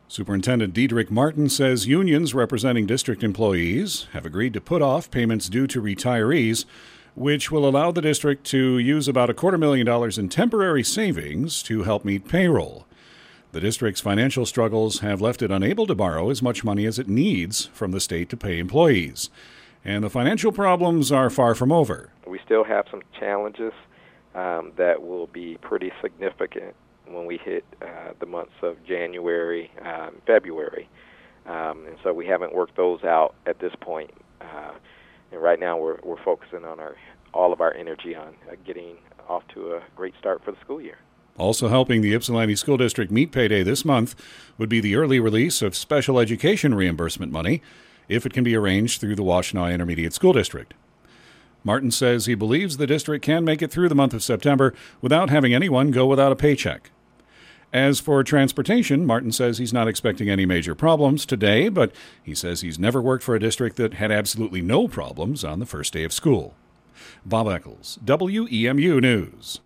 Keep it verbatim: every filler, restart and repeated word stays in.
Superintendent Diedrich Martin says unions representing district employees have agreed to put off payments due to retirees, which will allow the district to use about a quarter million dollars in temporary savings to help meet payroll. The district's financial struggles have left it unable to borrow as much money as it needs from the state to pay employees. And the financial problems are far from over. We still have some challenges um, that will be pretty significant when we hit uh, the months of January, um, February. Um, and so we haven't worked those out at this point. Uh, and right now we're, we're focusing on our all of our energy on uh, getting off to a great start for the school year. Also helping the Ypsilanti School District meet payday this month would be the early release of special education reimbursement money, if it can be arranged through the Washtenaw Intermediate School District. Martin says he believes the district can make it through the month of September without having anyone go without a paycheck. As for transportation, Martin says he's not expecting any major problems today, but he says he's never worked for a district that had absolutely no problems on the first day of school. Bob Eccles, W E M U News.